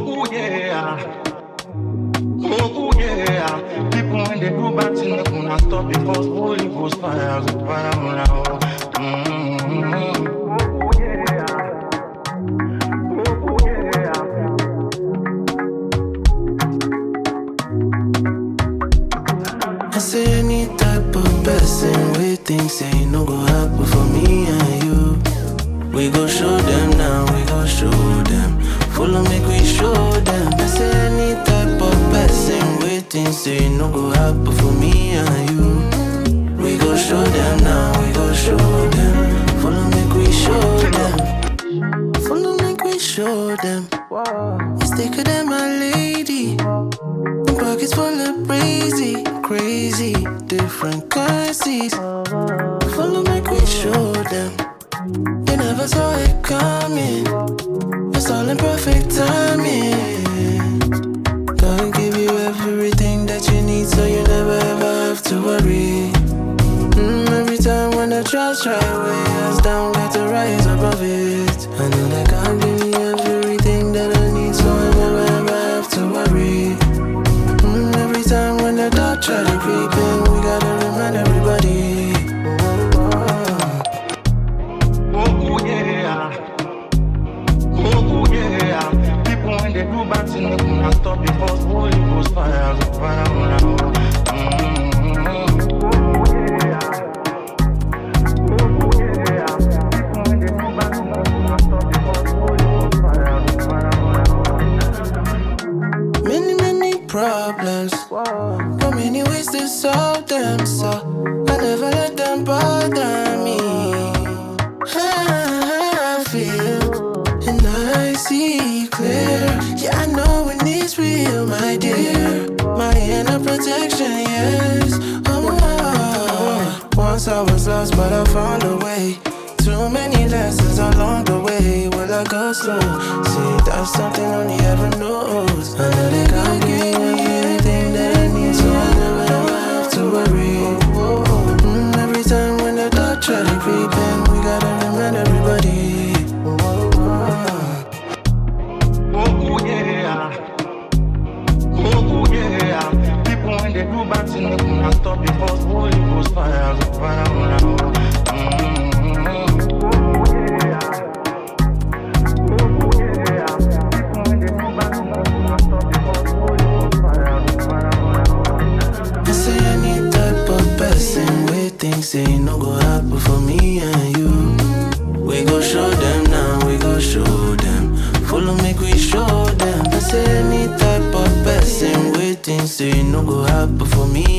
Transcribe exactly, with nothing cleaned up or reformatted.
Oh yeah, oh yeah. People when they do bad things, they gonna stop because Holy Ghost fire go fire now. Mm-hmm. Oh yeah, oh yeah. I say any type of person we think say no go happen for me and you. We go show them now, we go show them. Follow me, we show them. I say any type of person we think say no go happen for me and you. We go show them now, we go show them. Follow me, we show them. Follow me, we show them. It's thicker than my lady. My pockets full of crazy, crazy, different currencies. Follow me, we show them. They never saw it coming. It's all in perfect timing. Gonna give you everything that you need, so you never ever have to worry. Mm, every time when the drops try way us down, got to rise above it. I know that God give me everything that I need, so I never ever have to worry. Mm, every time when the dark try to creep in, we gotta remind everybody. Oh yeah, oh yeah. People when they do bad things, they gonna stop because Holy Ghost fire go fire now. Mm-hmm. Oh yeah, oh yeah. People when they do bad things, they gonna stop because Holy Ghost fire go fire now. Many, many problems, but many ways to solve them, so I never let them bother me. I feel and I see clear. Yeah, I know when it's real, my dear. My inner protection, yes. Oh, oh. Once I was lost, but I found a way. Too many lessons along the way. Will I go slow? See, that's something only heaven knows. I know they can't give me everything that I need, so I never ever have to worry. Mm, every time when the dark try to creep in, we gotta remind everybody. Oh yeah, oh yeah. People when they do bad things, they gonna stop because Holy Ghost fire go fire now. Mm-hmm. Oh yeah, oh yeah. People when they do bad things, they gonna stop because Holy Ghost fire go fire now. I say any type of person we think say no go happen for me and you. We go show them now, we go show them. Follow me, we show them. I say any type of person we think say no go happen for me